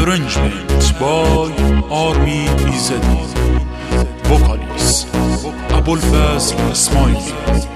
Arrangement by Army İzzeti. Vocalist Abulfazl İsmaili.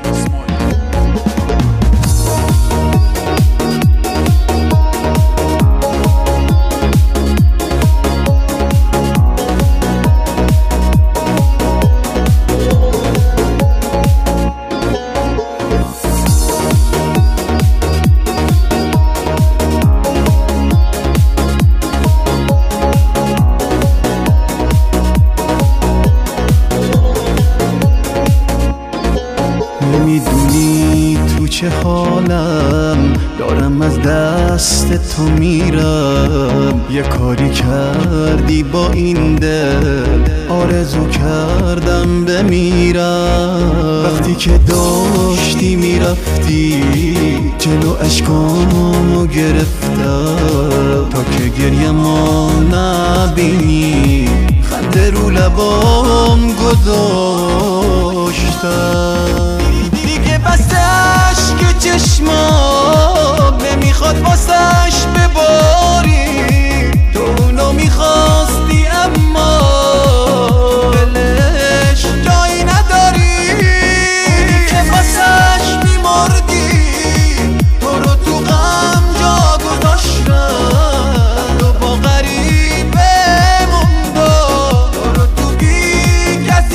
نمیدونی تو چه حالم دارم، از دست تو میرم. یه کاری کردی با این دل، آرزو کردم بمیرم. وقتی که داشتی میرفتی جلو اشکامو گرفتم، تا که گریه ما نبینی خنده رو لبام گذاشتم. دیگه بس عشق چشمام نمیخواد واسش بباری، تو اونو میخواستی اما دلش جایی نداری. اونی که واسش میمردی تو رو تو غم جا گذاشتم، تو با غریبه موندم، تو رو تو بی کسی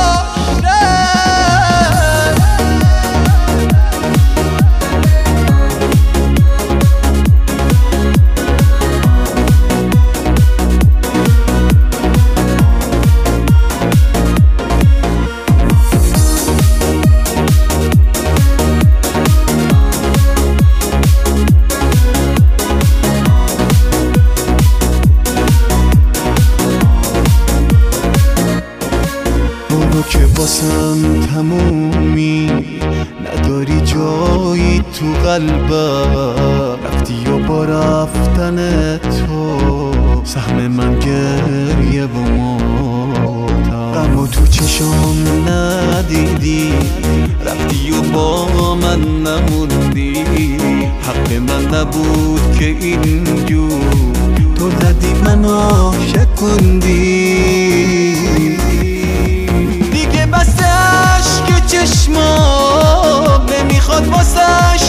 که باسم تمومی، نداری جایی تو قلبم. رفتی و با رفتن تو سهم من گریه و موتم. غم و تو چشام ندیدی، رفتی و با من نموندی. حق من نبود که اینجور تو زدی منو شکوندی. چشمام نمیخواد واسش